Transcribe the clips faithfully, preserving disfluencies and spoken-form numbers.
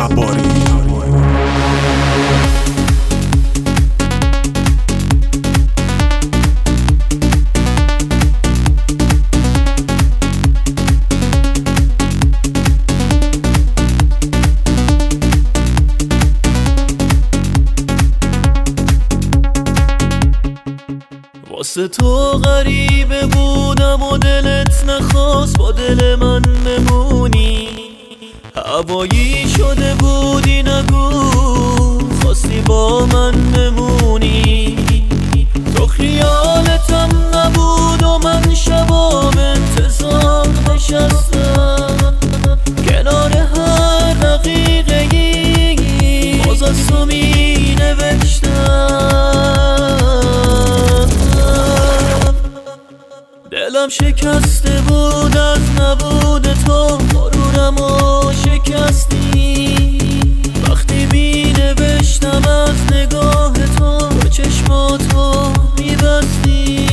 جباری. واسه تو غریبه بودم و دلت نخواست با دل من بمونی. هوایی شده بودی نگو خواستی با من بمونی. تو خیالتم نبود و من شبا به انتظار نشستم کنار هر دقیقه ای باز از تو می نوشتم. دلم شکسته بود از نبود تو، غرورم و شکستی وقتی می نوشتم از نگاه تو و چشماتو می بستی.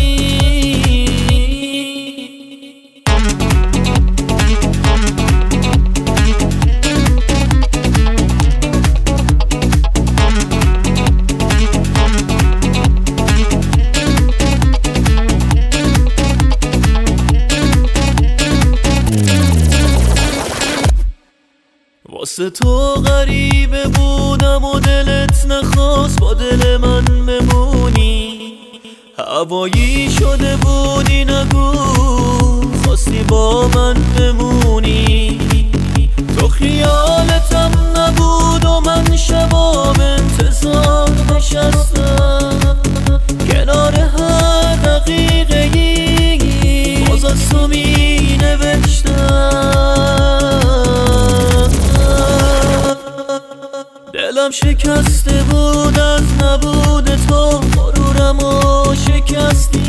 واسه تو غریبه بودم و دلت نخواست با دل من بمونی. هوایی شده بودی نگو خواستی با من بمونی. تو خیالتم نبود و من شبا به انتظار نشستم کنار هر دقیقه ای باز از تو می نوشتم. دلم شکسته بود از نبود تو، غرورم و شکستی